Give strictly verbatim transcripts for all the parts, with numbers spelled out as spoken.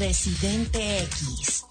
Residente X.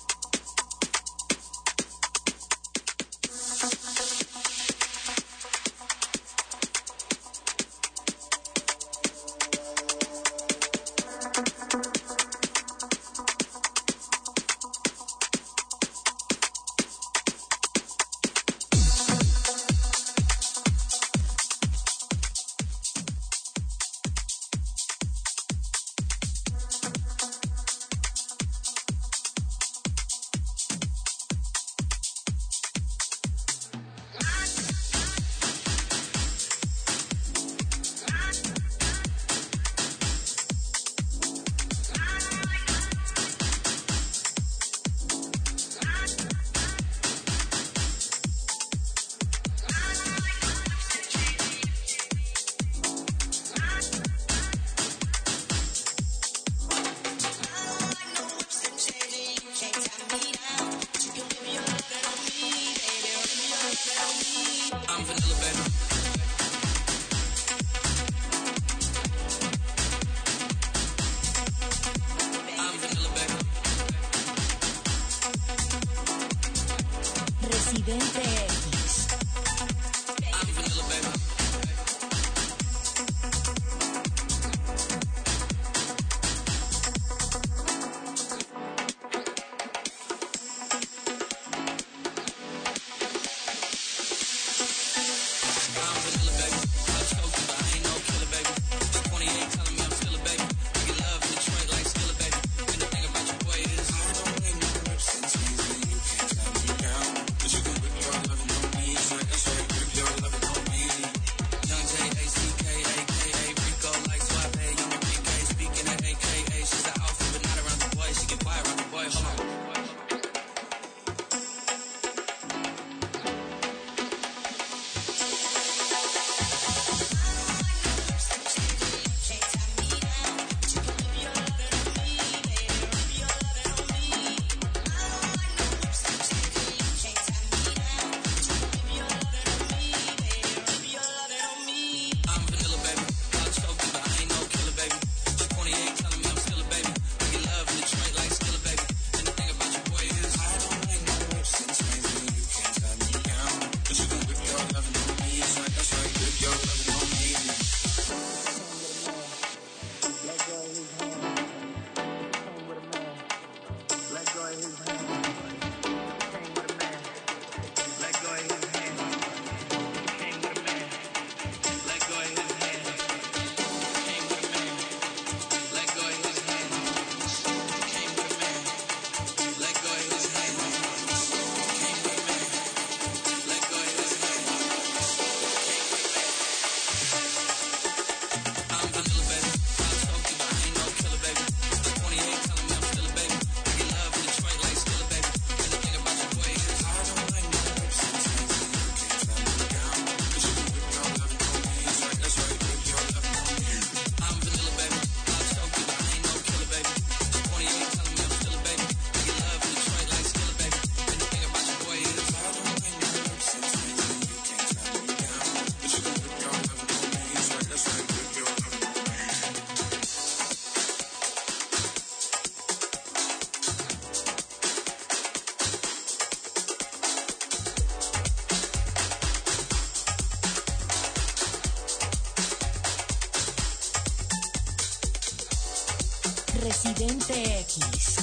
Residente X.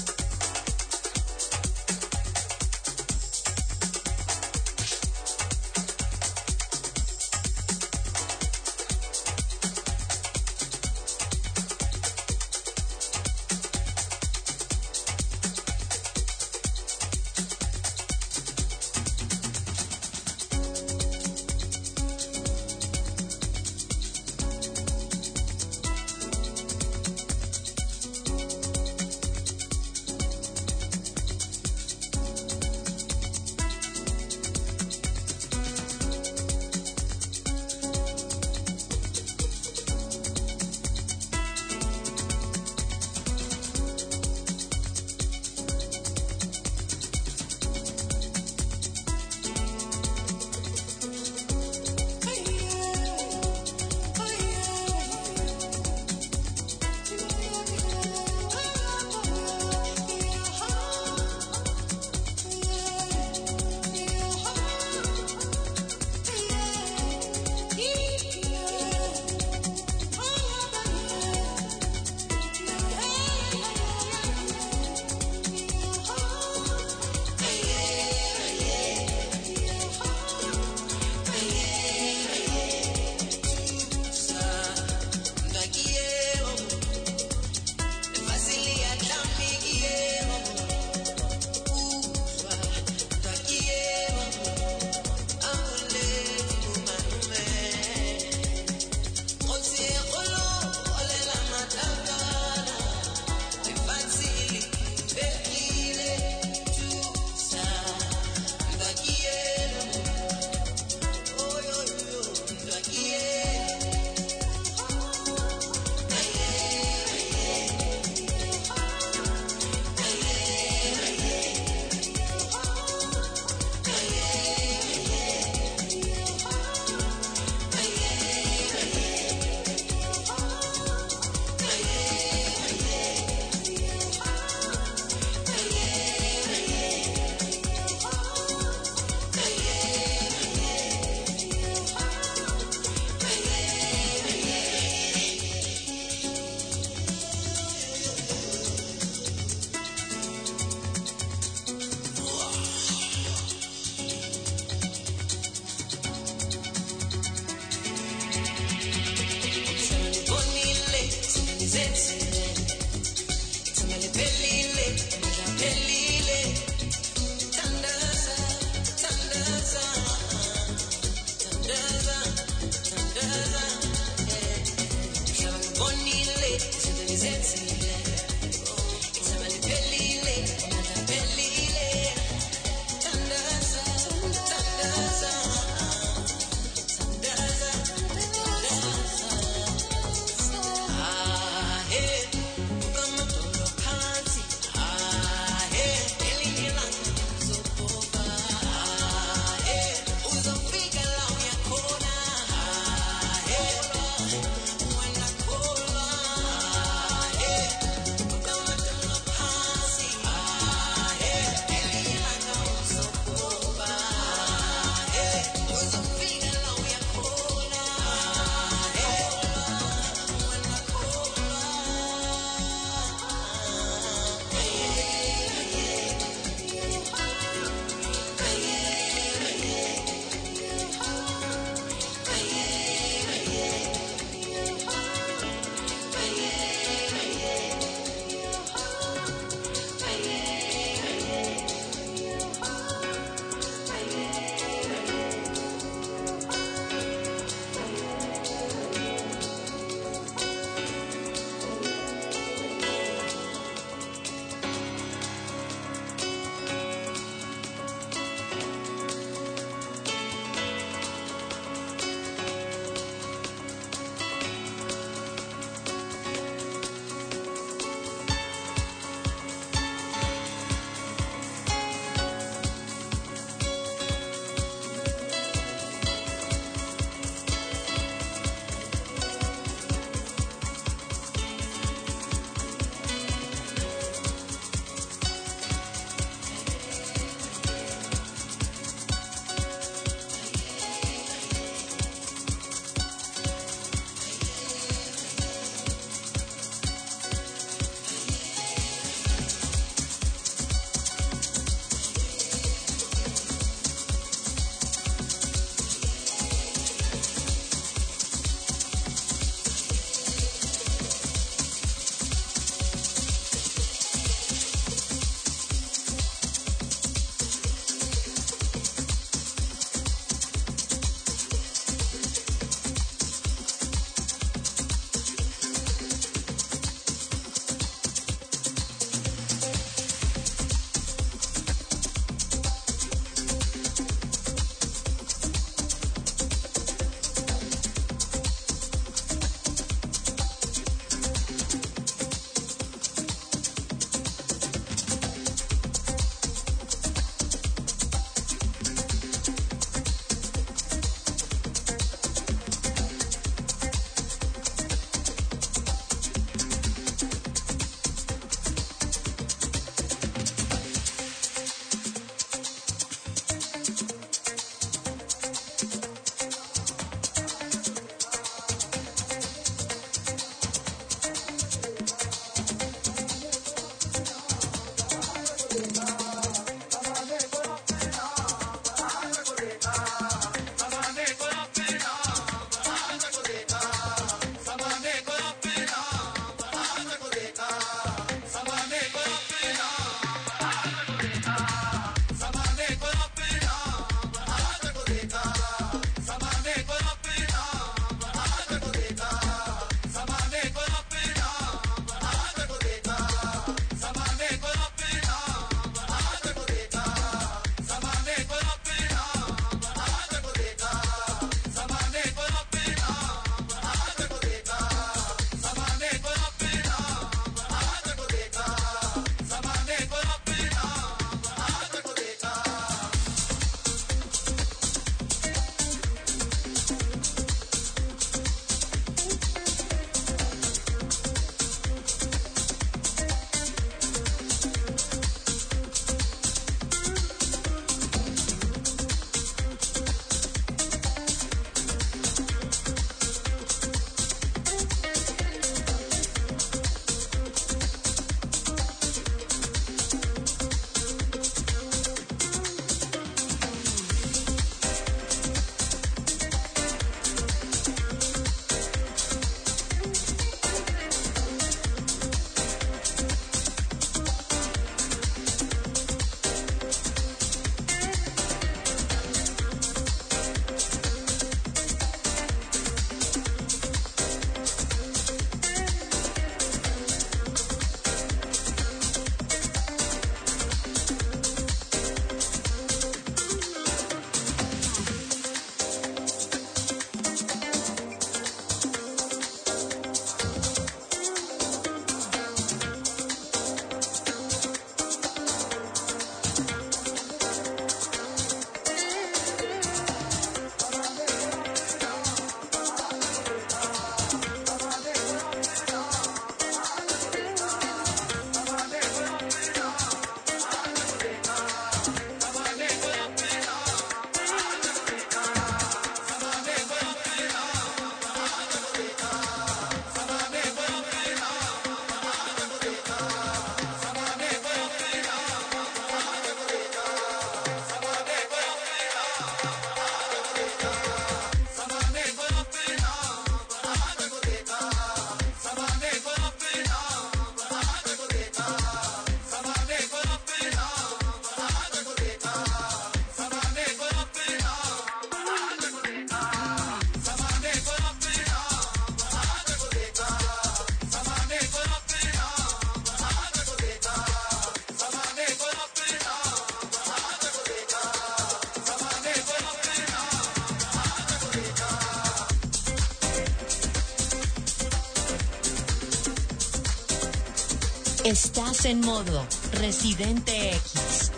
Estás en modo Residente X.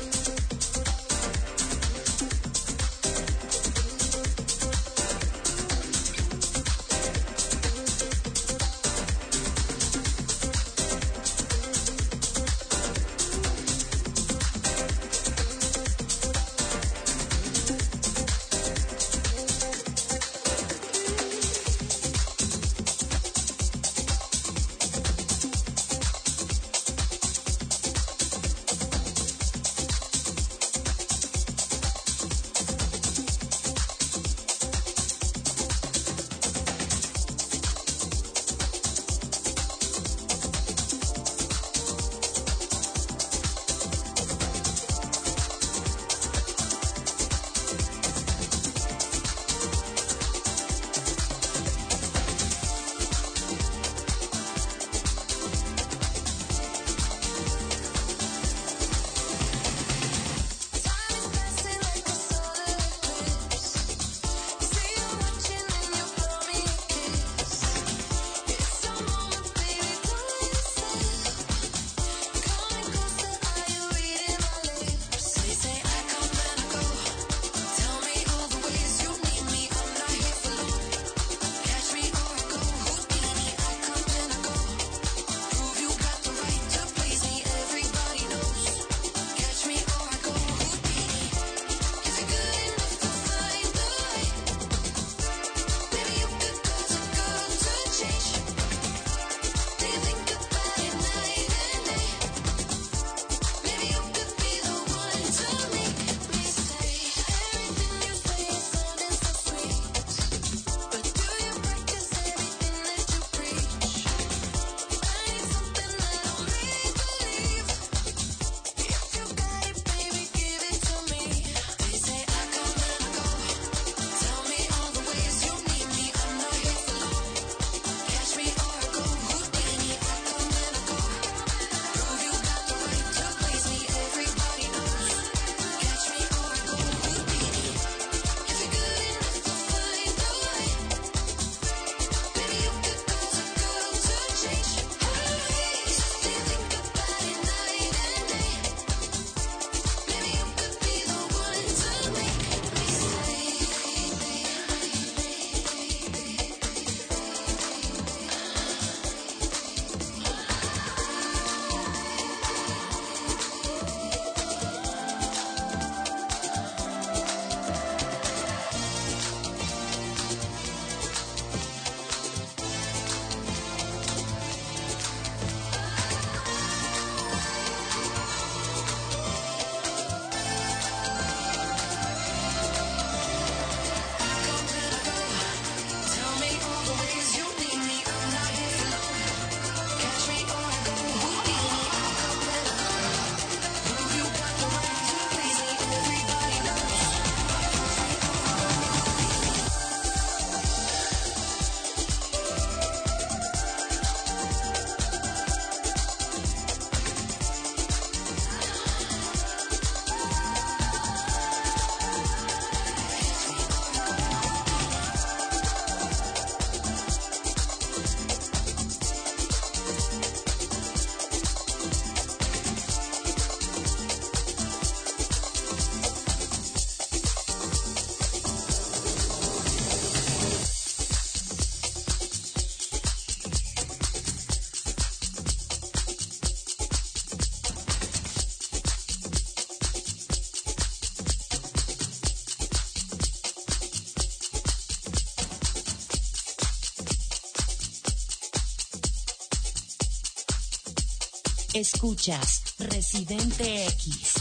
Escuchas Residente X.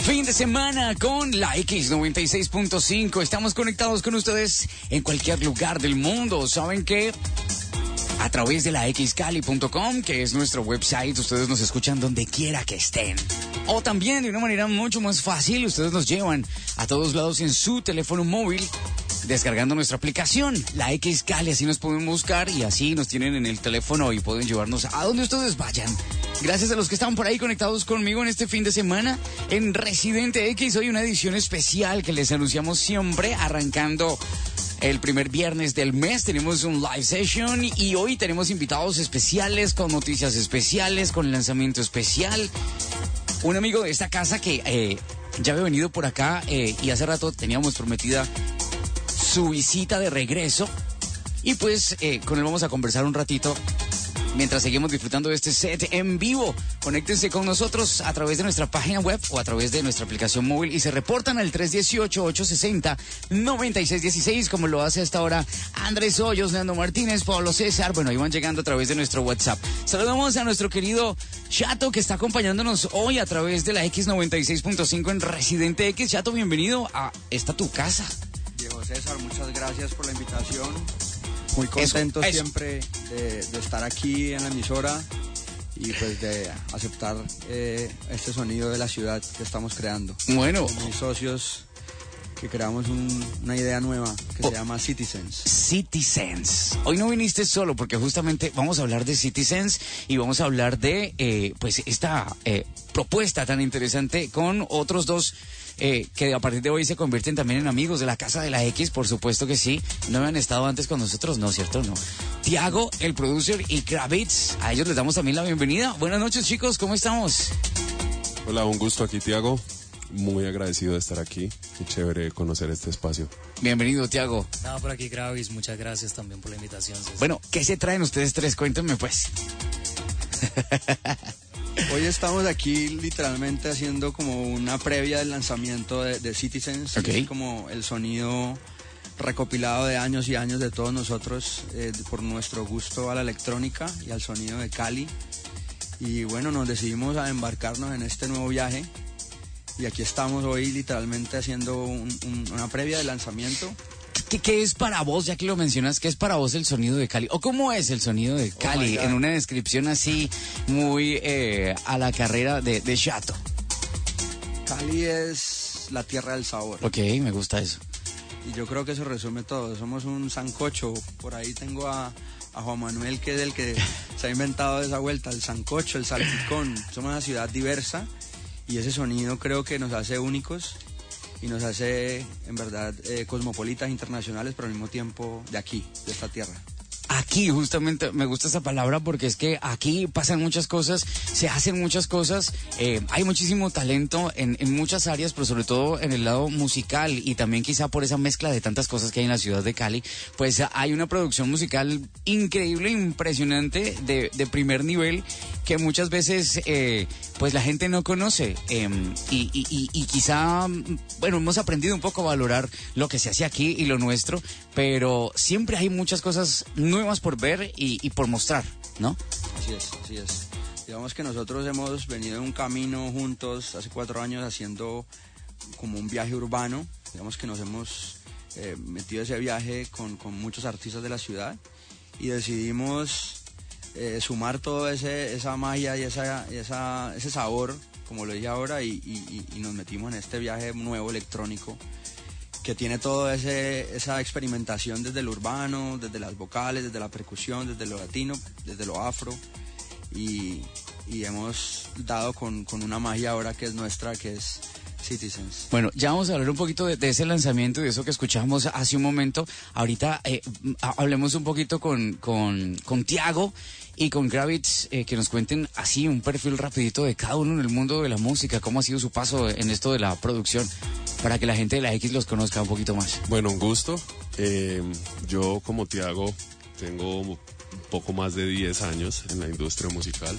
Fin de semana con la X noventa y seis punto cinco. Estamos conectados con ustedes en cualquier lugar del mundo. ¿Saben qué? A través de la x cali punto com, que es nuestro website, ustedes nos escuchan donde quiera que estén. O también, de una manera mucho más fácil, ustedes nos llevan a todos lados en su teléfono móvil, descargando nuestra aplicación, la X-Cali. Así nos pueden buscar y así nos tienen en el teléfono y pueden llevarnos a donde ustedes vayan. Gracias a los que están por ahí conectados conmigo en este fin de semana en Residente X. Hoy una edición especial que les anunciamos siempre, arrancando el primer viernes del mes. Tenemos un live session y hoy tenemos invitados especiales con noticias especiales, con lanzamiento especial. Un amigo de esta casa que eh, ya había venido por acá eh, y hace rato teníamos prometida su visita de regreso. Y pues eh, con él vamos a conversar un ratito mientras seguimos disfrutando de este set en vivo. Conéctense con nosotros a través de nuestra página web o a través de nuestra aplicación móvil y se reportan al tres uno ocho, ocho seis cero, nueve seis uno seis, como lo hace hasta ahora Andrés Hoyos, Leandro Martínez, Pablo César. Bueno, ahí van llegando a través de nuestro WhatsApp. Saludamos a nuestro querido Chato, que está acompañándonos hoy a través de la X noventa y seis punto cinco en Residente X. Chato, bienvenido a esta tu casa. Diego César, muchas gracias por la invitación. Muy contento eso, eso. siempre de, de estar aquí en la emisora y pues de aceptar eh, este sonido de la ciudad que estamos creando. Bueno. Con mis socios que creamos un, una idea nueva que oh. se llama Citizens. Citizens. Hoy no viniste solo porque justamente vamos a hablar de Citizens y vamos a hablar de eh, pues esta eh, propuesta tan interesante con otros dos Eh, que a partir de hoy se convierten también en amigos de la Casa de la X, por supuesto que sí. No habían estado antes con nosotros, no, ¿cierto? No. Tiago, el producer, y Kravitz, a ellos les damos también la bienvenida. Buenas noches, chicos, ¿cómo estamos? Hola, un gusto aquí, Tiago. Muy agradecido de estar aquí y chévere conocer este espacio. Bienvenido, Tiago. Nada, por aquí, Kravitz, muchas gracias también por la invitación. César. Bueno, ¿qué se traen ustedes tres? Cuéntenme, pues. Hoy estamos aquí literalmente haciendo como una previa del lanzamiento de, de Citizens. Okay. Es como el sonido recopilado de años y años de todos nosotros eh, por nuestro gusto a la electrónica y al sonido de Cali. Y bueno, nos decidimos a embarcarnos en este nuevo viaje y aquí estamos hoy literalmente haciendo un, un, una previa del lanzamiento. ¿Qué, ¿Qué es para vos, ya que lo mencionas, qué es para vos el sonido de Cali? ¿O cómo es el sonido de Cali? Oh, en una descripción así muy eh, a la carrera de, de Chato. Cali es la tierra del sabor. Ok, me gusta eso. Y yo creo que eso resume todo. Somos un sancocho. Por ahí tengo a, a Juan Manuel, que es el que se ha inventado esa vuelta, el sancocho, el salpicón. Somos una ciudad diversa y ese sonido creo que nos hace únicos y nos hace, en verdad, eh, cosmopolitas internacionales, pero al mismo tiempo de aquí, de esta tierra. Aquí, justamente, me gusta esa palabra porque es que aquí pasan muchas cosas, se hacen muchas cosas, eh, hay muchísimo talento en, en muchas áreas, pero sobre todo en el lado musical y también quizá por esa mezcla de tantas cosas que hay en la ciudad de Cali, pues hay una producción musical increíble, impresionante, de, de primer nivel, que muchas veces eh, pues la gente no conoce eh, y, y, y, y quizá, bueno, hemos aprendido un poco a valorar lo que se hace aquí y lo nuestro, pero siempre hay muchas cosas nuevas por ver y, y por mostrar, ¿no? Así es, así es. Digamos que nosotros hemos venido en un camino juntos hace cuatro años haciendo como un viaje urbano. Digamos que nos hemos eh, metido ese viaje con, con muchos artistas de la ciudad y decidimos eh, sumar toda esa magia y, esa, y esa, ese sabor, como lo dije ahora, y, y, y nos metimos en este viaje nuevo electrónico que tiene toda esa experimentación desde lo urbano, desde las vocales, desde la percusión, desde lo latino, desde lo afro, y, y hemos dado con, con una magia ahora que es nuestra, que es Citizens. Bueno, ya vamos a hablar un poquito de, de ese lanzamiento y de eso que escuchamos hace un momento. Ahorita eh, hablemos un poquito con, con, con Tiago y con Kravitz, eh, que nos cuenten así un perfil rapidito de cada uno en el mundo de la música, cómo ha sido su paso en esto de la producción, para que la gente de la X los conozca un poquito más. Bueno, un gusto. Eh, yo como Tiago tengo un poco más de diez años en la industria musical.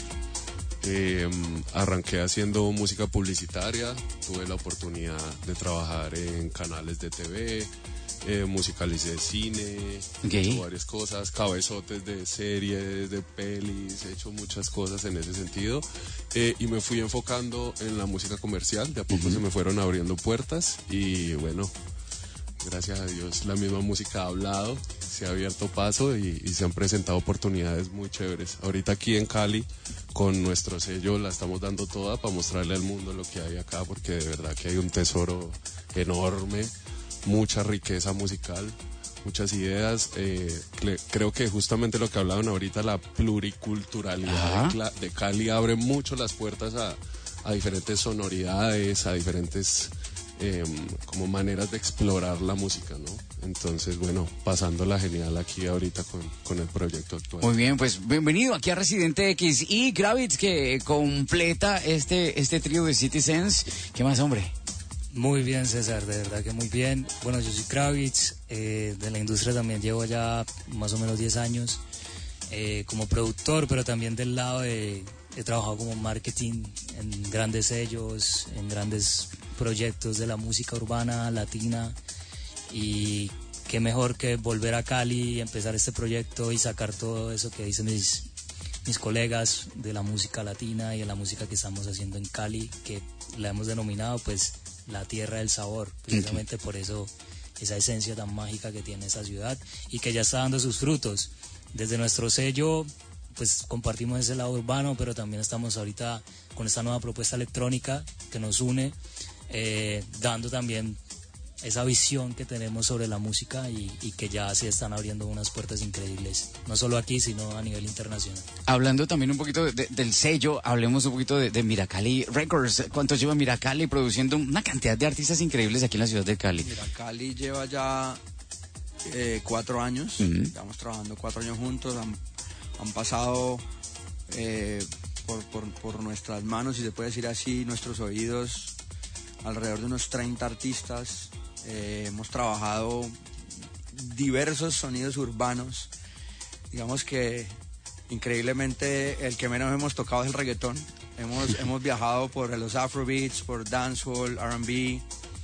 Eh, arranqué haciendo música publicitaria, tuve la oportunidad de trabajar en canales de T V, eh, musicalicé cine, Okay. he hecho varias cosas, cabezotes de series, de pelis, he hecho muchas cosas en ese sentido, eh, y me fui enfocando en la música comercial, de a poco uh-huh. se me fueron abriendo puertas y bueno, gracias a Dios la misma música ha hablado, se ha abierto paso y, y se han presentado oportunidades muy chéveres. Ahorita aquí en Cali con nuestro sello la estamos dando toda para mostrarle al mundo lo que hay acá, porque de verdad que hay un tesoro enorme, mucha riqueza musical, muchas ideas. Eh, creo que justamente lo que hablaban ahorita, la pluriculturalidad de, de Cali abre mucho las puertas a, a diferentes sonoridades, a diferentes eh, como maneras de explorar la música, ¿no? Entonces, bueno, pasándola genial aquí ahorita con, con el proyecto actual. Muy bien, pues bienvenido aquí a Residente X y Gravitz, que completa este, este trío de Citizens. ¿Qué más, hombre? Muy bien, César, de verdad que muy bien. Bueno, yo soy Gravitz, eh, de la industria también llevo ya más o menos diez años eh, como productor, pero también del lado de... He trabajado como marketing en grandes sellos, en grandes proyectos de la música urbana, latina, y qué mejor que volver a Cali y empezar este proyecto y sacar todo eso que dicen mis, mis colegas de la música latina y de la música que estamos haciendo en Cali, que la hemos denominado pues la tierra del sabor, precisamente por eso esa esencia tan mágica que tiene esa ciudad y que ya está dando sus frutos. Desde nuestro sello pues compartimos ese lado urbano, pero también estamos ahorita con esta nueva propuesta electrónica que nos une, eh, dando también esa visión que tenemos sobre la música y, y que ya se están abriendo unas puertas increíbles, no solo aquí, sino a nivel internacional. Hablando también un poquito de, de, del sello, hablemos un poquito de, de Miracali Records. ¿Cuánto lleva Miracali produciendo una cantidad de artistas increíbles aquí en la ciudad de Cali? Miracali lleva ya eh, cuatro años, uh-huh. Estamos trabajando cuatro años juntos, han, han pasado eh, por, por, por nuestras manos, si se puede decir así, nuestros oídos, alrededor de unos treinta artistas. Eh, hemos trabajado diversos sonidos urbanos. Digamos que increíblemente el que menos hemos tocado es el reggaetón. Hemos, hemos viajado por los afrobeats, por dancehall, R and B,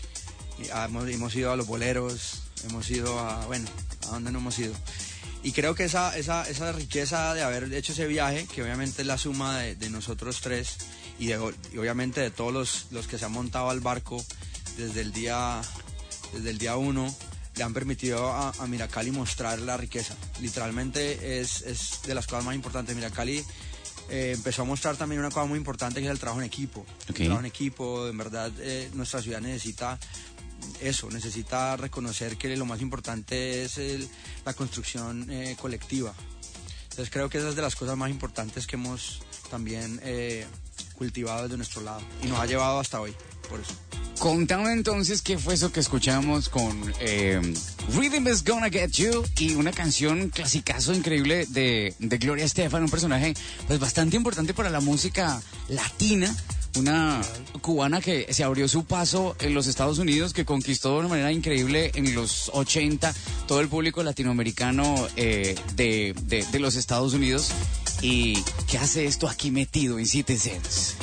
hemos, hemos ido a los boleros, hemos ido a, bueno, ¿a dónde no hemos ido? Y creo que esa, esa, esa riqueza de haber hecho ese viaje, que obviamente es la suma de, de nosotros tres y, de, y obviamente de todos los, los que se han montado al barco desde el día, desde el día uno, le han permitido a, a Miracali mostrar la riqueza. Literalmente es, es de las cosas más importantes. Miracali eh, empezó a mostrar también una cosa muy importante, que es el trabajo en equipo. Okay. El trabajo en equipo, en verdad, eh, nuestra ciudad necesita eso, necesita reconocer que lo más importante es el, la construcción eh, colectiva. Entonces creo que esa es de las cosas más importantes que hemos también eh, cultivado desde nuestro lado y nos ha llevado hasta hoy, por eso. Contame entonces qué fue eso que escuchamos con eh, Rhythm is Gonna Get You y una canción clasicazo increíble de, de Gloria Estefan, un personaje pues bastante importante para la música latina, una cubana que se abrió su paso en los Estados Unidos, que conquistó de una manera increíble en los ochenta todo el público latinoamericano eh, de, de, de los Estados Unidos. ¿Y qué hace esto aquí metido en Citizens?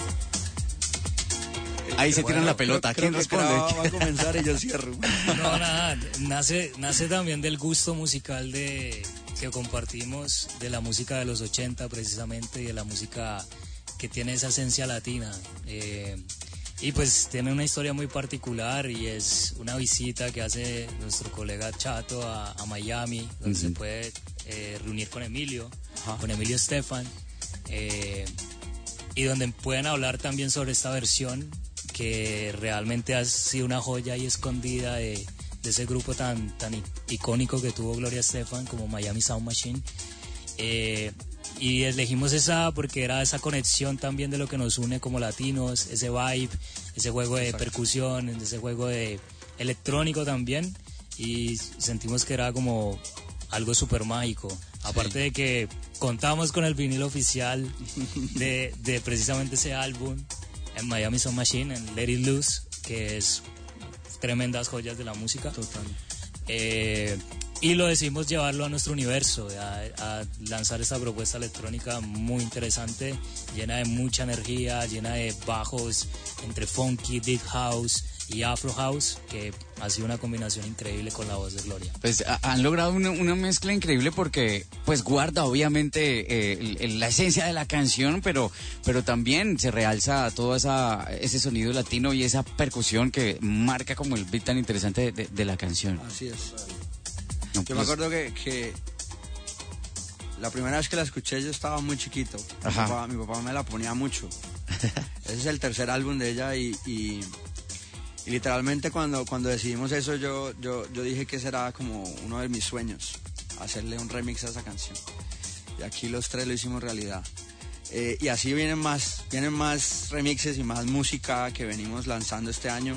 Ahí se bueno, tiran la pelota. Creo, ¿Quién creo responde? Que va a comenzar y yo cierro. No, nada, nace, nace también del gusto musical de, que compartimos, de la música de los ochenta precisamente, y de la música que tiene esa esencia latina. Eh, y pues tiene una historia muy particular y es una visita que hace nuestro colega Chato a, a Miami, donde uh-huh. se puede eh, reunir con Emilio, uh-huh. con Emilio Estefan, eh, y donde pueden hablar también sobre esta versión que realmente ha sido una joya ahí escondida de, de ese grupo tan, tan icónico que tuvo Gloria Estefan como Miami Sound Machine. Eh, y elegimos esa porque era esa conexión también de lo que nos une como latinos, ese vibe, ese juego de Exacto. percusión, ese juego de electrónico también, y sentimos que era como algo súper mágico. Aparte sí. de que contamos con el vinilo oficial de, de precisamente ese álbum en Miami Sound Machine, en Let It Loose, que es tremendas joyas de la música. Total. Eh, y lo decidimos llevarlo a nuestro universo, a, a lanzar esta propuesta electrónica muy interesante, llena de mucha energía, llena de bajos entre funky, deep house, y Afro House, que ha sido una combinación increíble con la voz de Gloria. Pues a, han logrado una, una mezcla increíble porque pues guarda obviamente eh, el, el, la esencia de la canción, pero, pero también se realza todo esa, ese sonido latino y esa percusión que marca como el beat tan interesante de, de, de la canción. Así es. No, Yo pues, me acuerdo que, que la primera vez que la escuché yo estaba muy chiquito. Mi papá, mi papá me la ponía mucho. Ese es el tercer álbum de ella y, y, y literalmente cuando, cuando decidimos eso yo, yo, yo dije que ese era como uno de mis sueños, hacerle un remix a esa canción. Y aquí los tres lo hicimos realidad. Eh, y así vienen más, vienen más remixes y más música que venimos lanzando este año.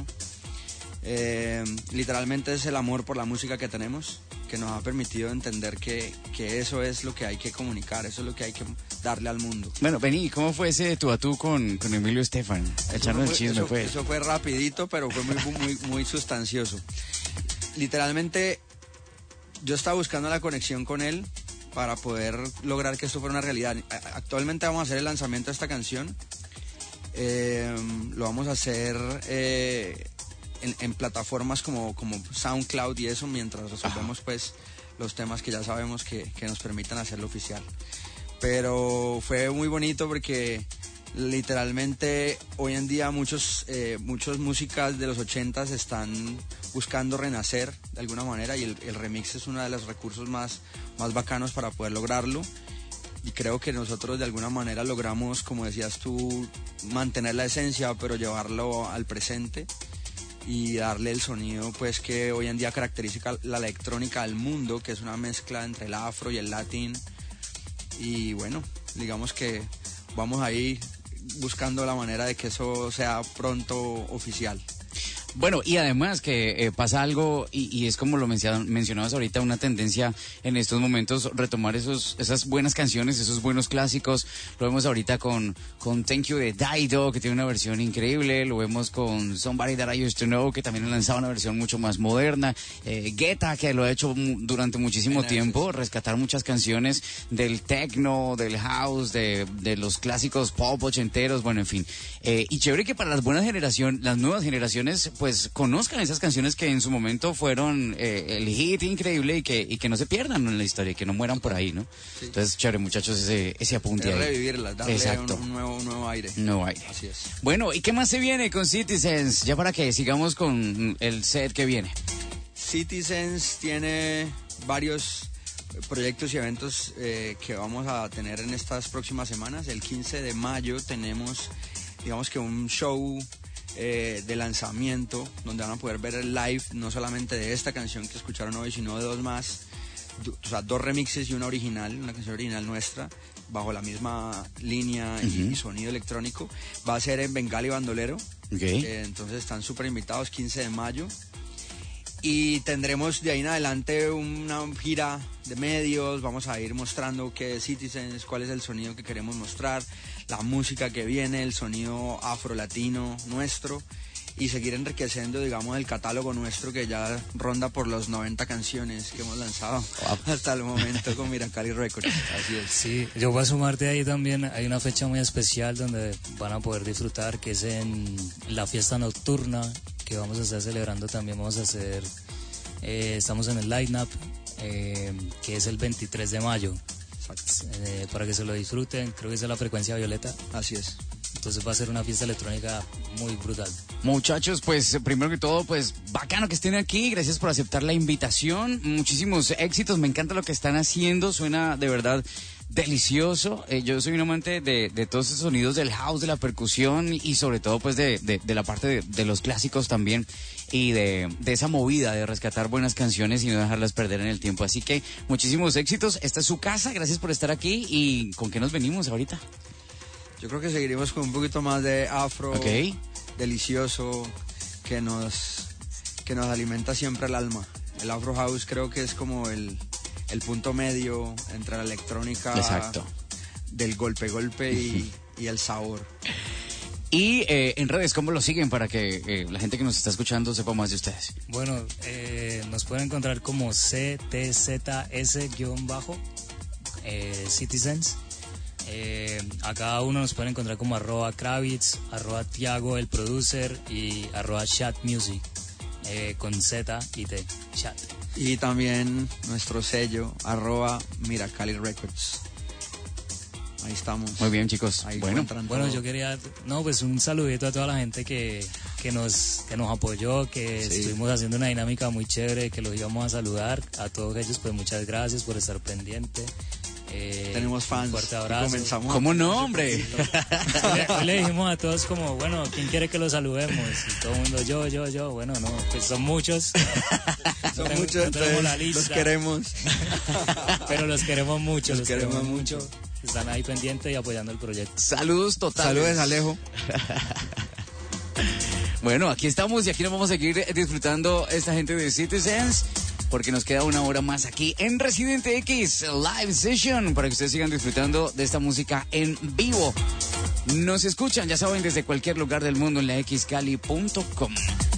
Eh, literalmente es el amor por la música que tenemos, que nos ha permitido entender que, que eso es lo que hay que comunicar, eso es lo que hay que darle al mundo. Bueno, vení, ¿cómo fue ese tú a tú con, con Emilio Estefan? Echarnos el chisme, eso, pues. eso fue rapidito, pero fue muy, muy, muy sustancioso. Literalmente, yo estaba buscando la conexión con él para poder lograr que esto fuera una realidad. Actualmente vamos a hacer el lanzamiento de esta canción. Eh, lo vamos a hacer eh, en, en plataformas como, como SoundCloud y eso, mientras resolvemos pues los temas que ya sabemos que, que nos permitan hacerlo oficial. Pero fue muy bonito porque literalmente hoy en día muchos, eh, muchos músicas de los ochentas están buscando renacer de alguna manera y el, el remix es uno de los recursos más, más bacanos para poder lograrlo. Y creo que nosotros de alguna manera logramos, como decías tú, mantener la esencia pero llevarlo al presente y darle el sonido pues que hoy en día caracteriza la electrónica del mundo, que es una mezcla entre el afro y el latín. Y bueno, digamos que vamos ahí buscando la manera de que eso sea pronto oficial. Bueno, y además que eh, pasa algo, y, y es como lo mencionabas, mencionabas ahorita, una tendencia en estos momentos, retomar esos, esas buenas canciones, esos buenos clásicos. Lo vemos ahorita con, con Thank You de Dido, que tiene una versión increíble. Lo vemos con Somebody That I Used to Know, que también ha lanzado una versión mucho más moderna. Eh, Guetta, que lo ha hecho mu- durante muchísimo Gracias. tiempo, rescatar muchas canciones del techno, del house, de, de los clásicos pop ochenteros, bueno, en fin. Eh, y chévere que para las buenas generaciones, las nuevas generaciones, pues conozcan esas canciones que en su momento fueron eh, el hit increíble y que, y que no se pierdan en la historia, que no mueran por ahí, ¿no? Sí. Entonces, chévere, muchachos, ese, ese apunte es ahí. revivirlas, darle Exacto. Un, un, nuevo, un nuevo aire. Nuevo aire. Así es. Bueno, ¿y qué más se viene con Citizens? Ya para que sigamos con el set que viene. Citizens tiene varios proyectos y eventos eh, que vamos a tener en estas próximas semanas. El quince de mayo tenemos, digamos que un show eh, de lanzamiento donde van a poder ver el live no solamente de esta canción que escucharon hoy, sino de dos más, do, o sea, dos remixes y una original, una canción original nuestra, bajo la misma línea y, uh-huh. y sonido electrónico. Va a ser en Bengali Bandolero. Okay. Eh, entonces están súper invitados, quince de mayo. Y tendremos de ahí en adelante una gira de medios, vamos a ir mostrando qué es Citizens, cuál es el sonido que queremos mostrar, la música que viene, el sonido afro-latino nuestro, y seguir enriqueciendo, digamos, el catálogo nuestro que ya ronda por los noventa canciones que hemos lanzado wow. hasta el momento con Miracali Records. Así es. Sí, yo voy a sumarte ahí también, hay una fecha muy especial donde van a poder disfrutar, que es en la fiesta nocturna, que vamos a estar celebrando también, vamos a hacer, eh, estamos en el line-up, eh, que es el veintitrés de mayo, eh, para que se lo disfruten, creo que es la frecuencia violeta. Así es. Entonces va a ser una fiesta electrónica muy brutal. Muchachos, pues primero que todo, pues bacano que estén aquí, gracias por aceptar la invitación, muchísimos éxitos, me encanta lo que están haciendo, suena de verdad delicioso. Eh, yo soy un amante de, de todos esos sonidos del house, de la percusión y sobre todo pues de, de, de la parte de, de los clásicos también y de, de esa movida de rescatar buenas canciones y no dejarlas perder en el tiempo. Así que muchísimos éxitos, esta es su casa, gracias por estar aquí. ¿Y con qué nos venimos ahorita? Yo creo que seguiremos con un poquito más de afro, okay. delicioso, que nos, que nos alimenta siempre el alma. El Afro House creo que es como el, el punto medio entre la electrónica Exacto. del golpe-golpe y, y el sabor. Y eh, en redes, ¿cómo lo siguen para que eh, la gente que nos está escuchando sepa más de ustedes? Bueno, eh, nos pueden encontrar como C T Z S-bajo, eh, Citizens. Eh, a cada uno nos pueden encontrar como arroba Kravitz, arroba Tiago el producer y arroba Chat Music, eh, con Z y T, Chat. Y también nuestro sello, arroba Miracali Records. Ahí estamos. Muy bien, chicos. Ahí Bueno, encuentran Bueno, todo. yo quería, no, pues un saludito a toda la gente que, que, nos, que nos apoyó, que Sí. estuvimos haciendo una dinámica muy chévere, que los íbamos a saludar. A todos ellos, pues muchas gracias por estar pendiente. Eh, Tenemos fans. Un fuerte y abrazo. comenzamos. ¿cómo no, hombre? Hoy le, hoy le dijimos a todos como, bueno, ¿quién quiere que los saludemos? Y todo el mundo, yo, yo, yo. Bueno, no, pues son muchos. Son No tengo- muchos, no tenemos la entonces, los lista. queremos. Pero los queremos mucho, Los los, queremos queremos, mucho. Están ahí pendientes y apoyando el proyecto. Saludos totales. Saludes, Alejo. Bueno, aquí estamos y aquí nos vamos a seguir disfrutando esta gente de Citizens, porque nos queda una hora más aquí en Residente X Live Session para que ustedes sigan disfrutando de esta música en vivo. Nos escuchan, ya saben, desde cualquier lugar del mundo en la x cali punto com.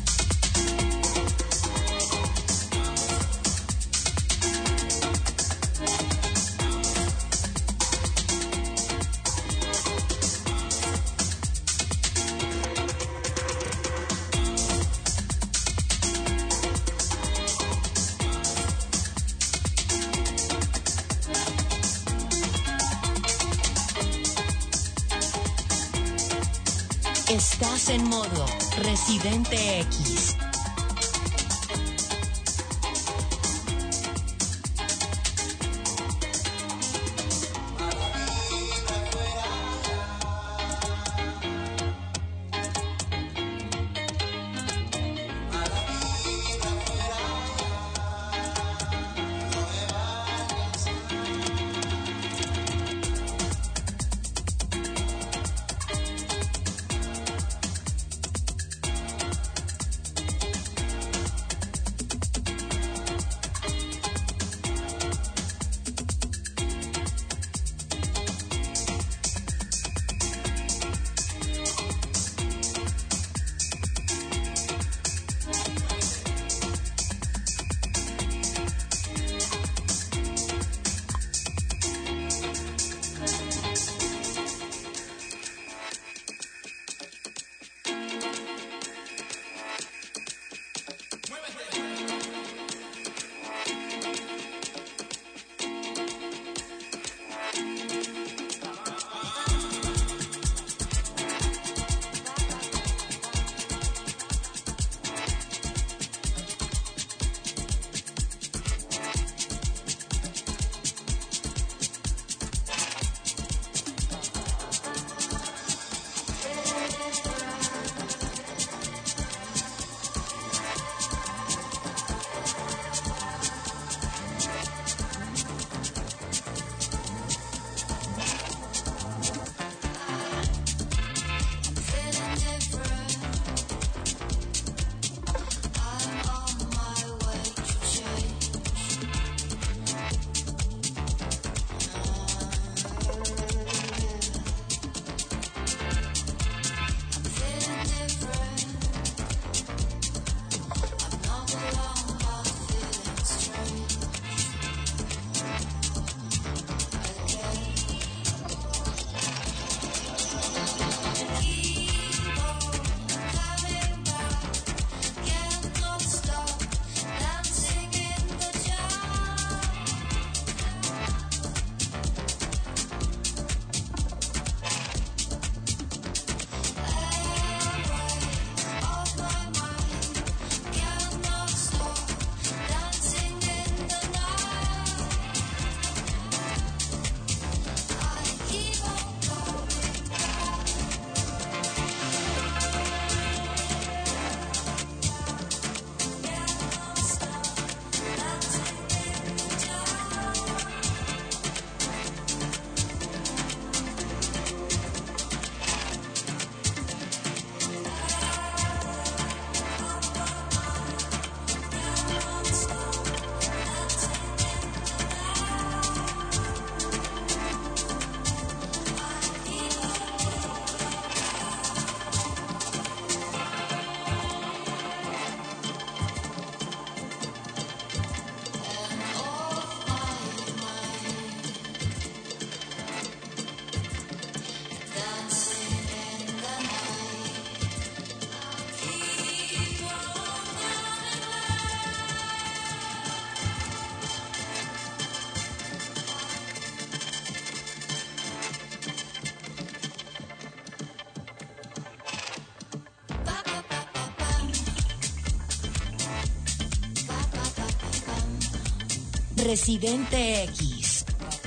Estás en modo Residente X. Residente X.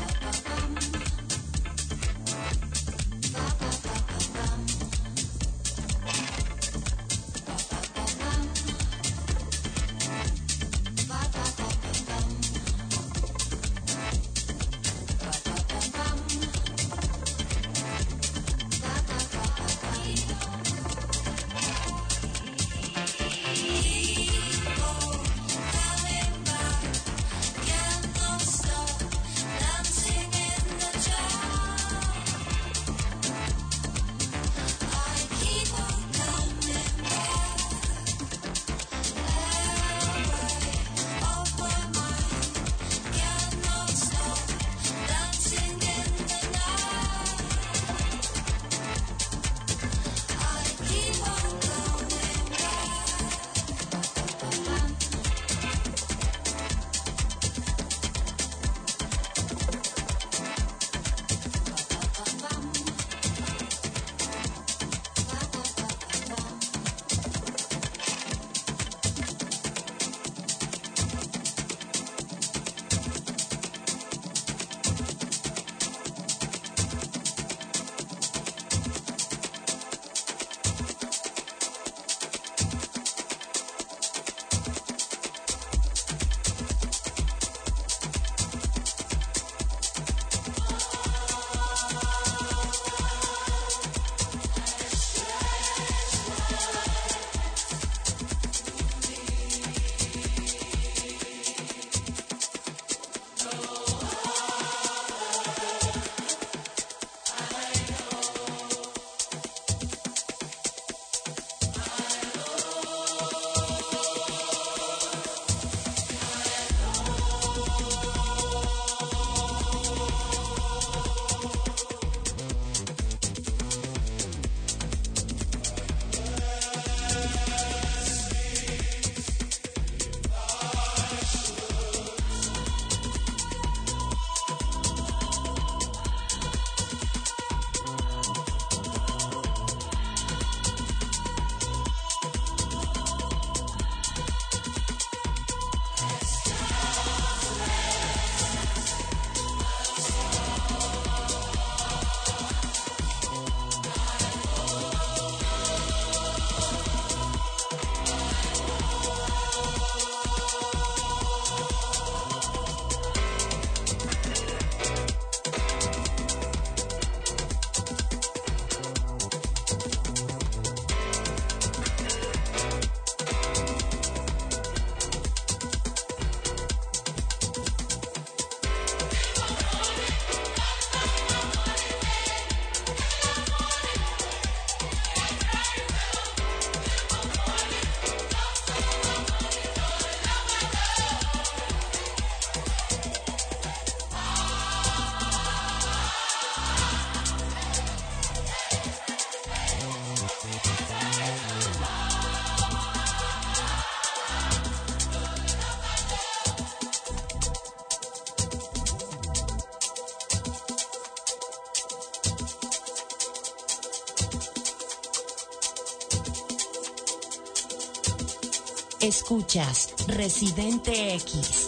Escuchas Residente X.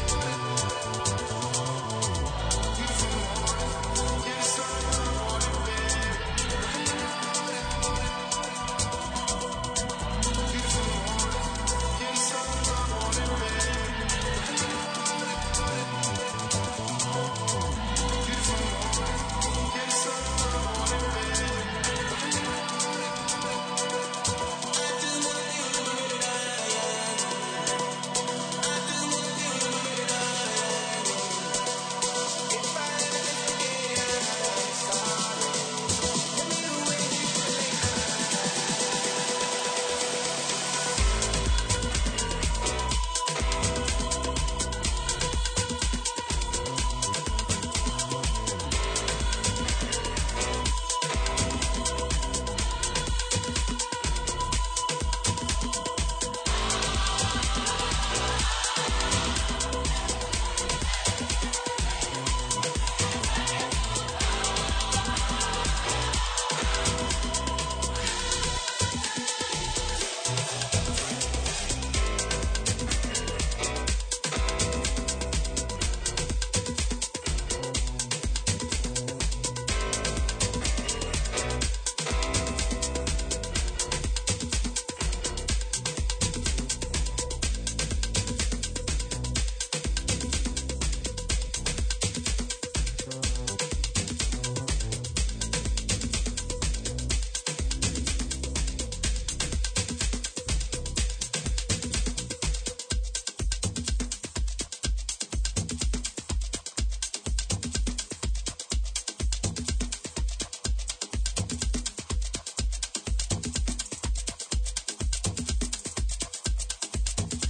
Beautiful morning,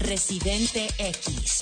Residente X.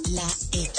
La X.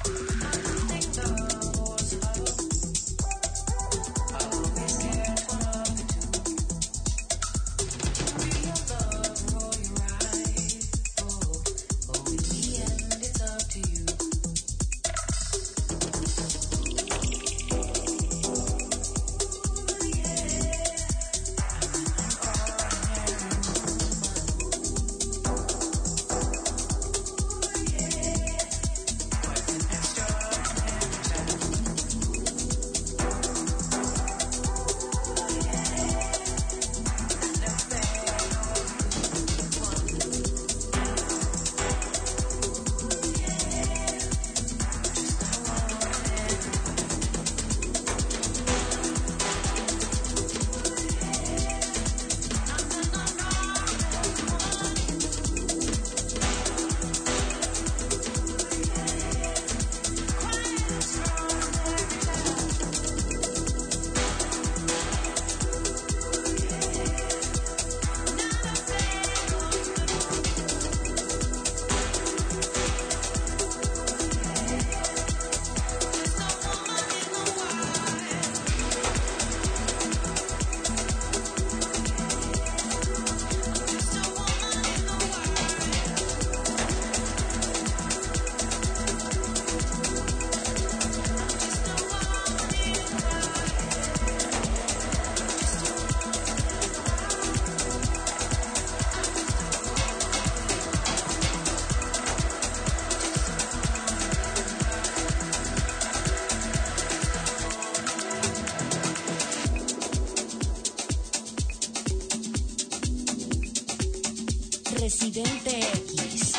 Residente X.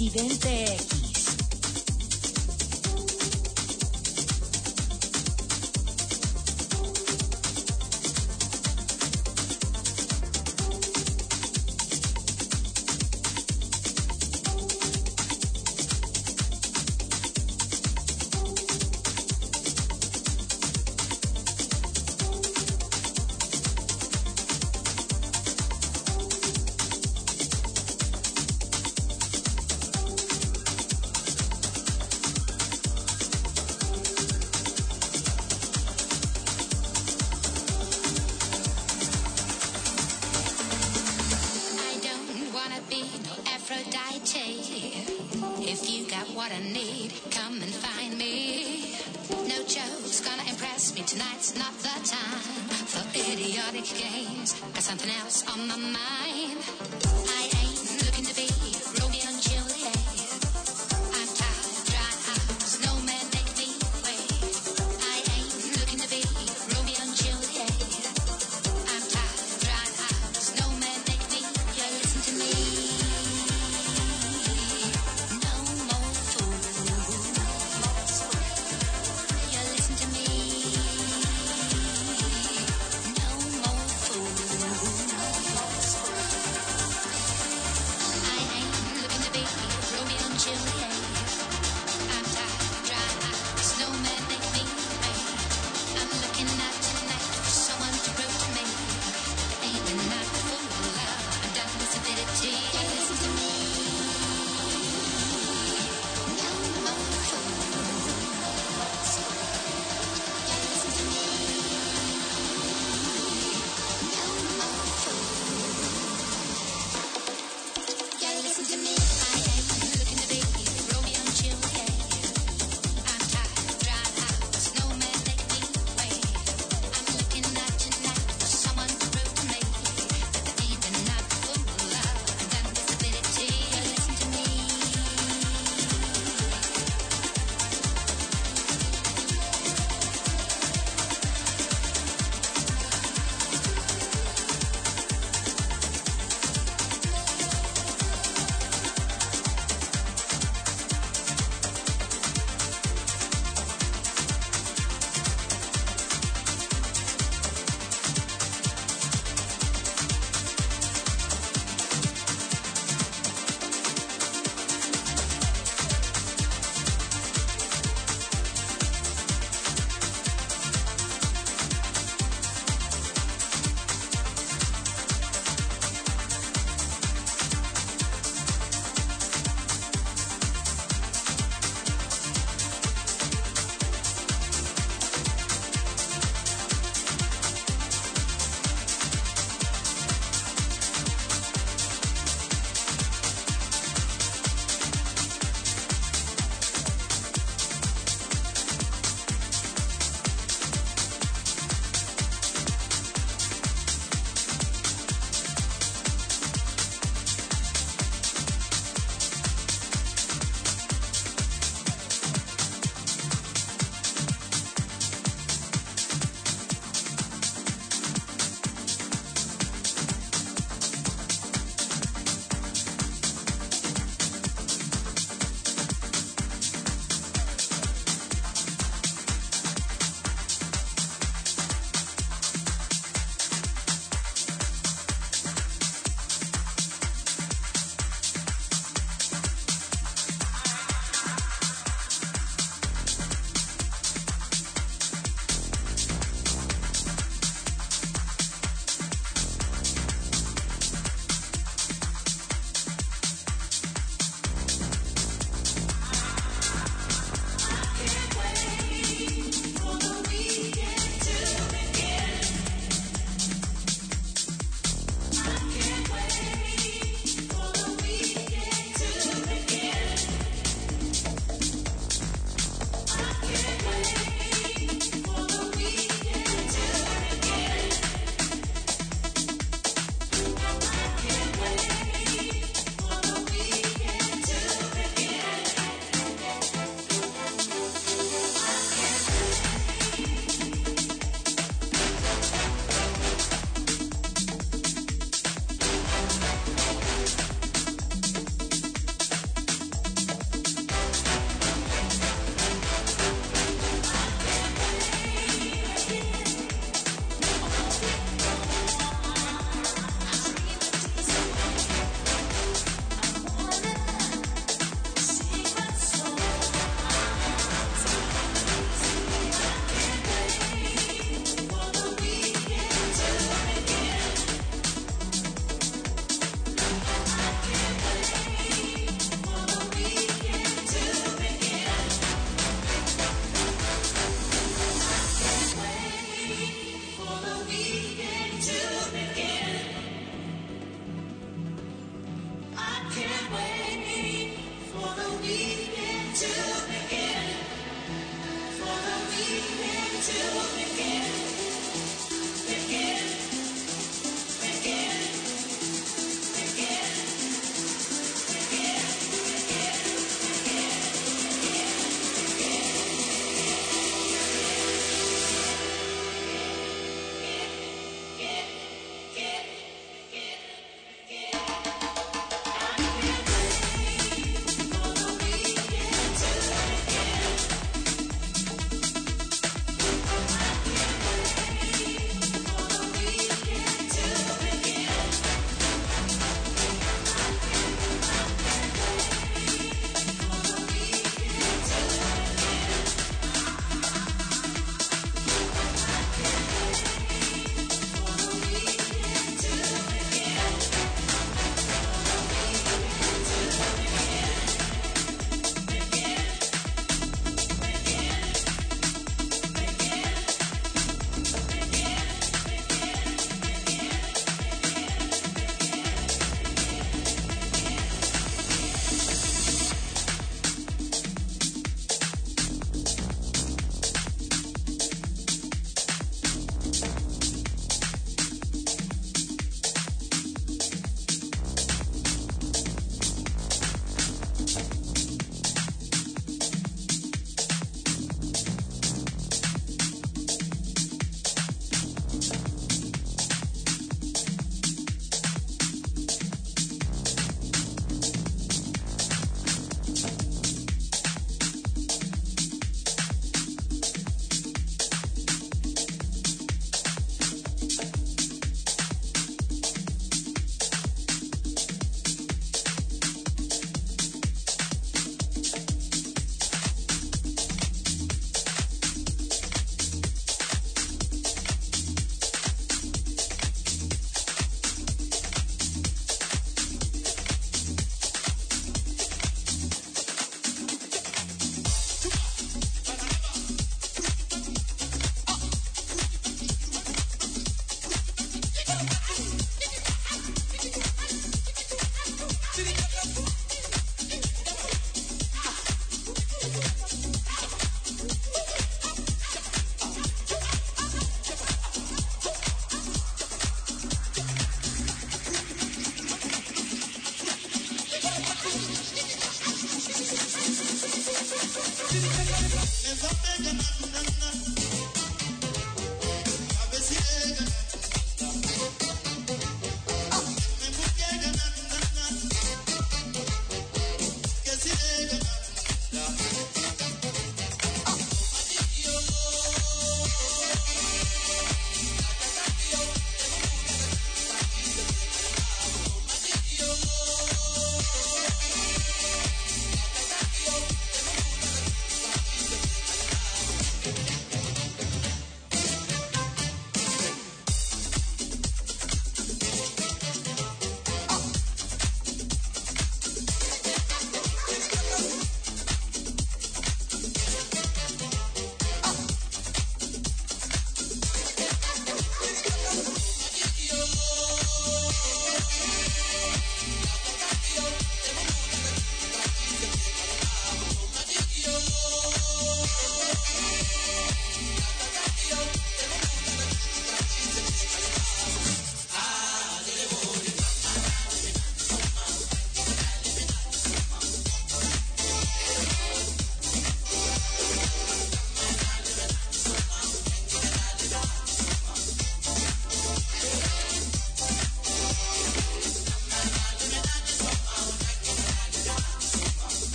Residente X. If you got what I need, come and find me. No joke's gonna impress me, tonight's not the time for idiotic games. Got something else on my mind. I ain't looking to be Romeo and Juliet. I'm tired, dry house, no man make me wait. I ain't looking to be Romeo and Juliet. I'm tired, dry house, no man make me. You listen to me.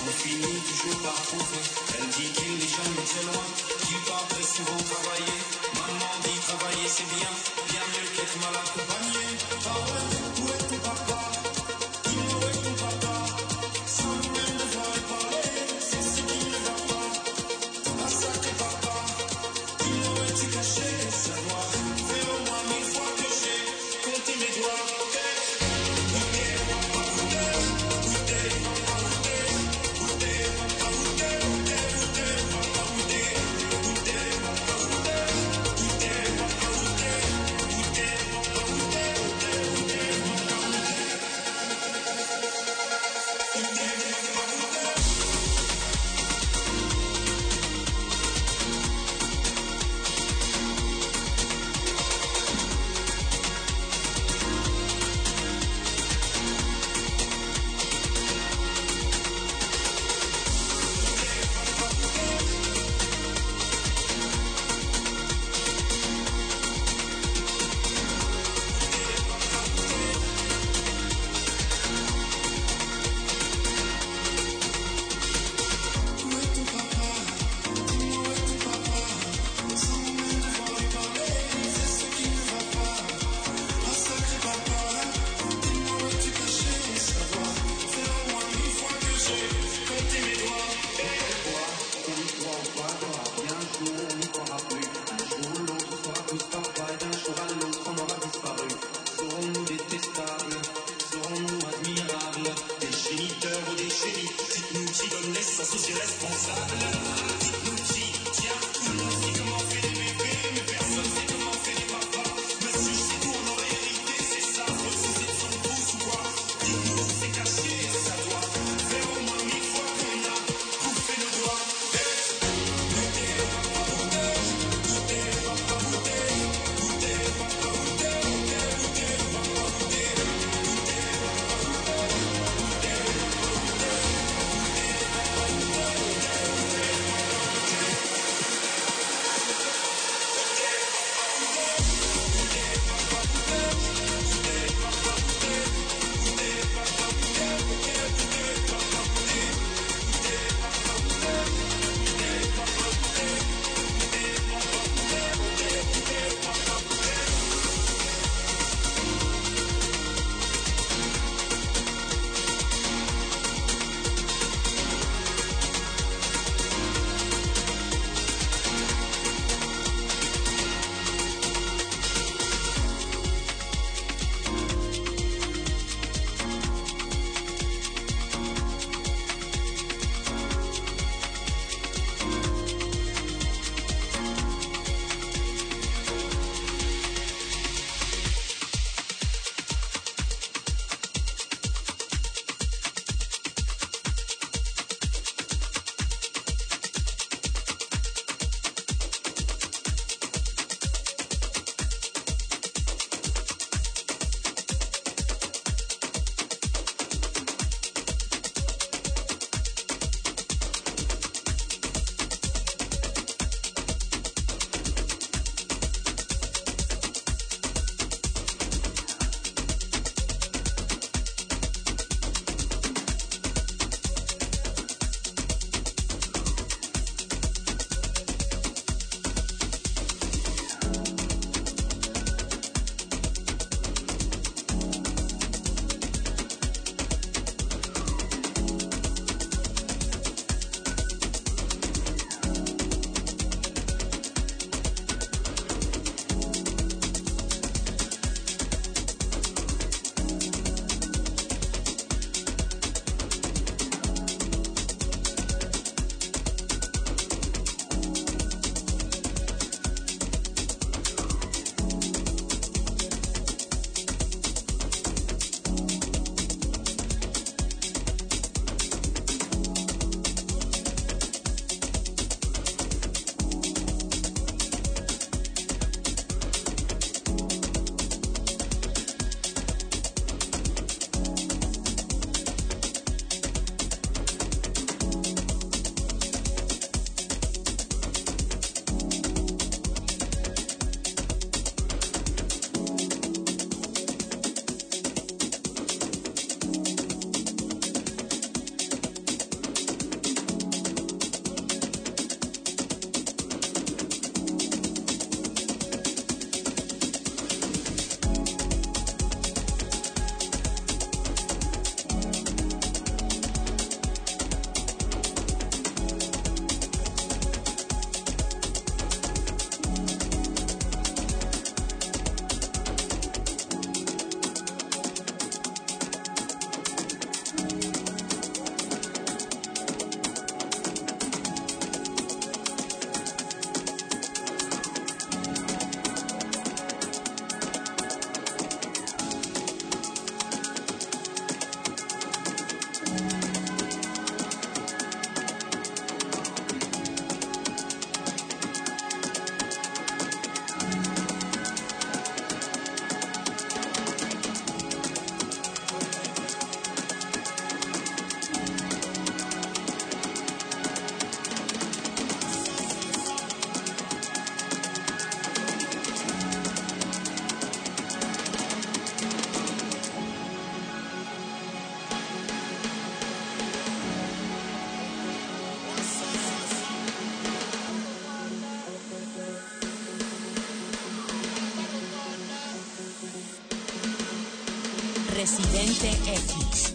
on finit toujours par trouver. Elle dit qu'il n'est jamais très loin, qu'il part très souvent travailler. Maman dit travailler c'est bien, bien mieux qu'être mal accompagné. Ah ouais, où est ton papa? Dis-moi où est ton papa? Sans même devoir y parler, c'est ce qui ne va pas. Ah ça t'es papa, dis-moi où es-tu caché? Ça doit faire au moins mille fois que j'ai compté mes doigts. Residente X.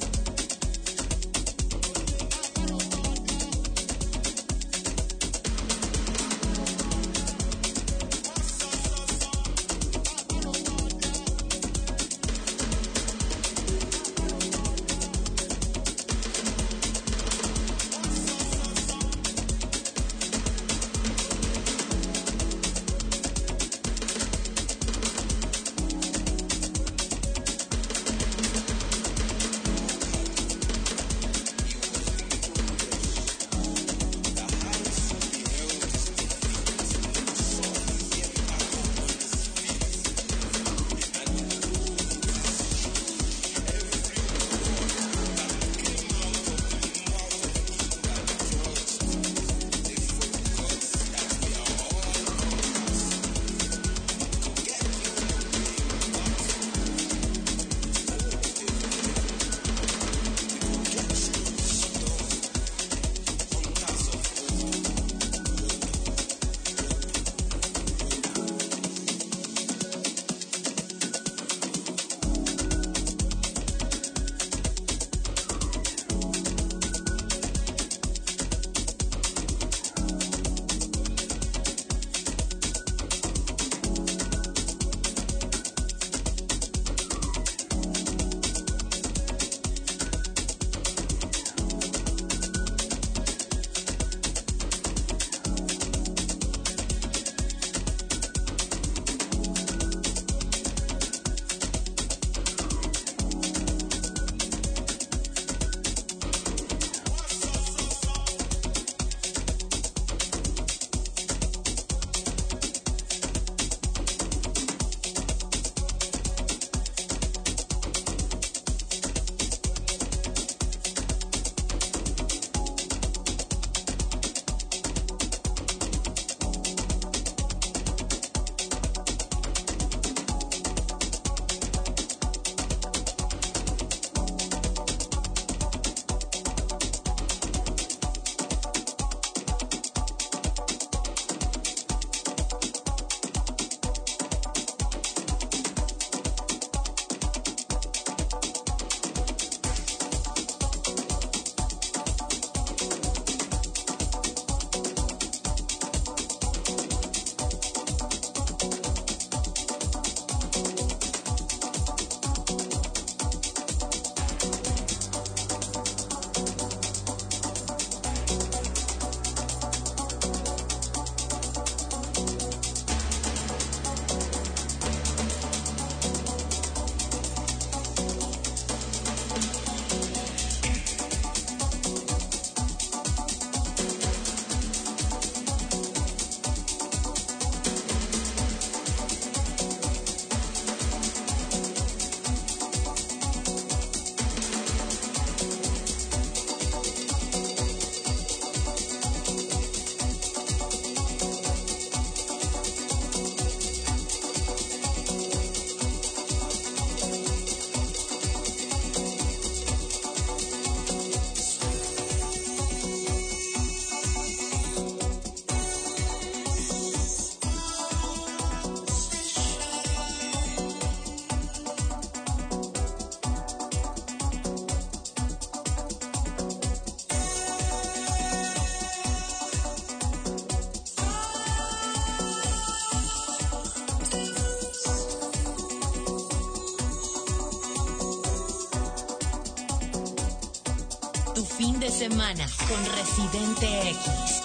Fin de semana con Residente X.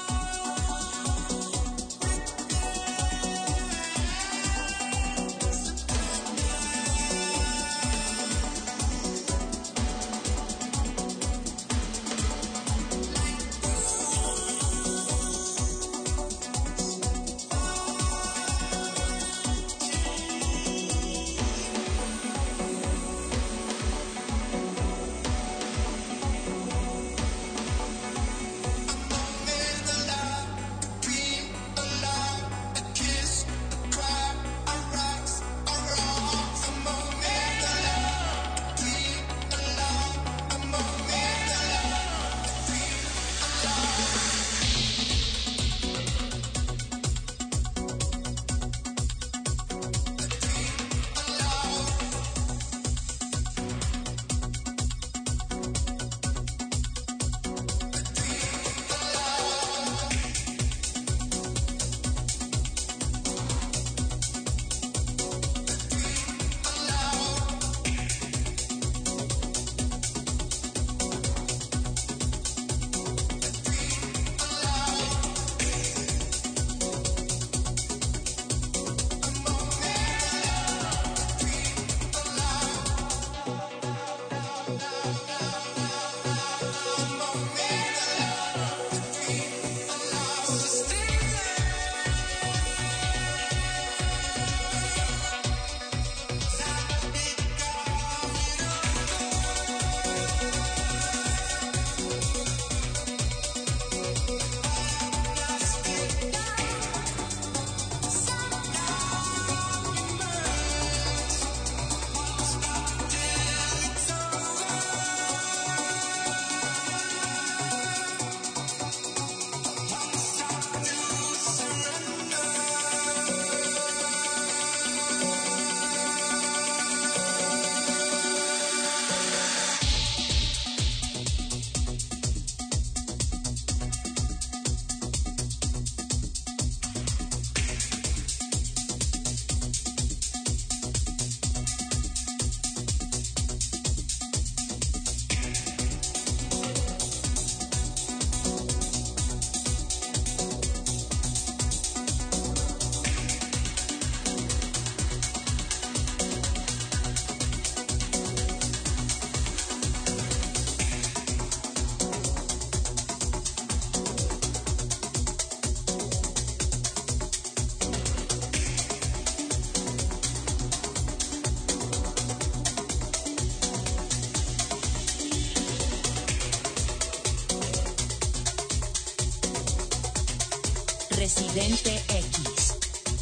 The Residente X.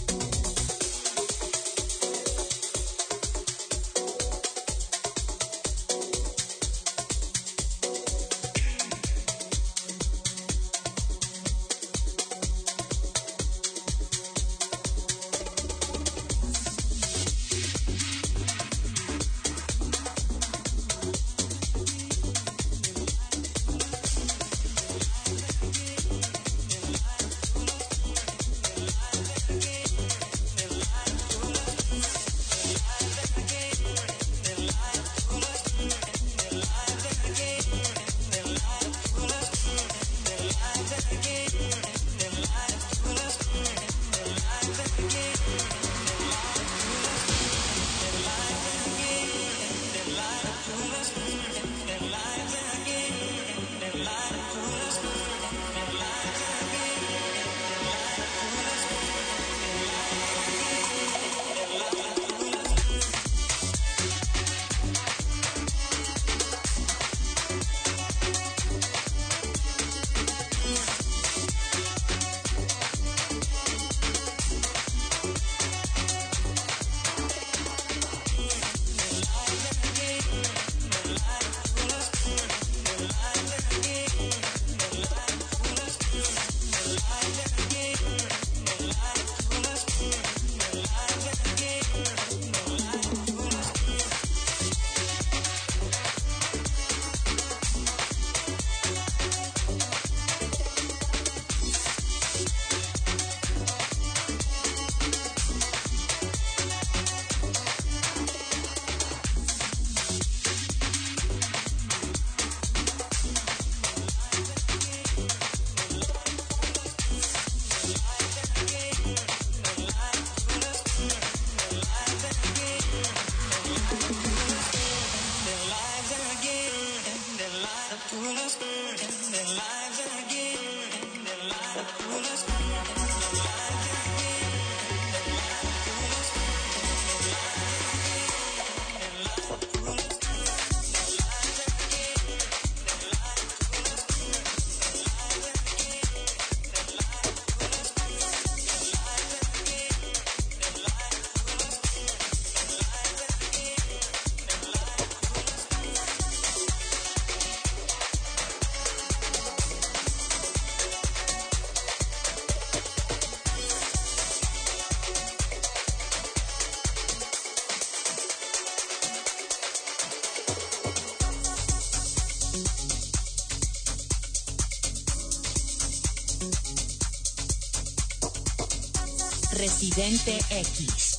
Residente X.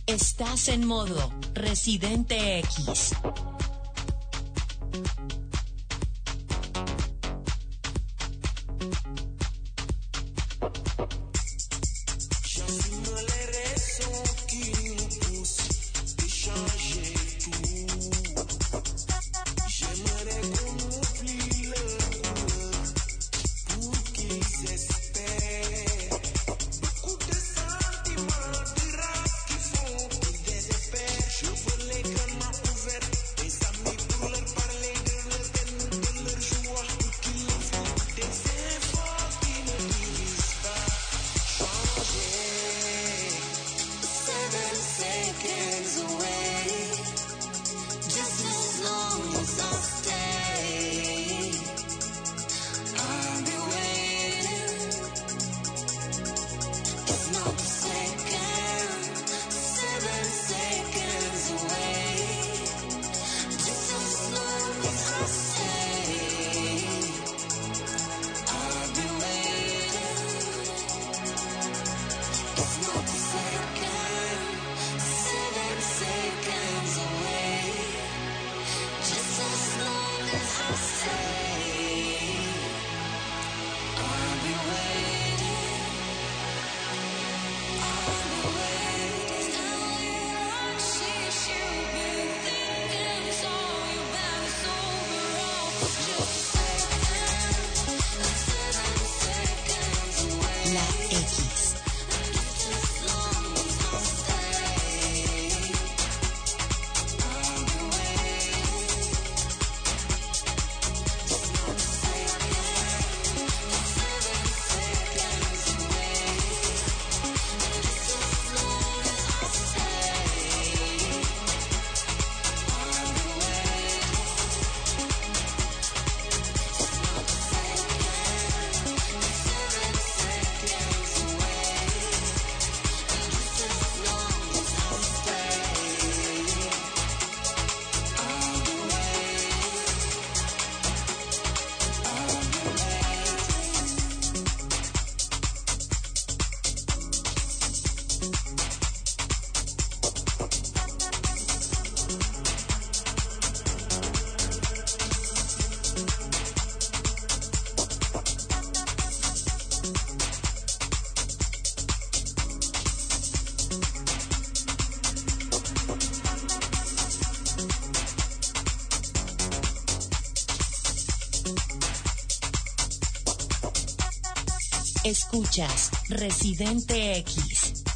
Estás en modo Residente X. Escuchas Residente X.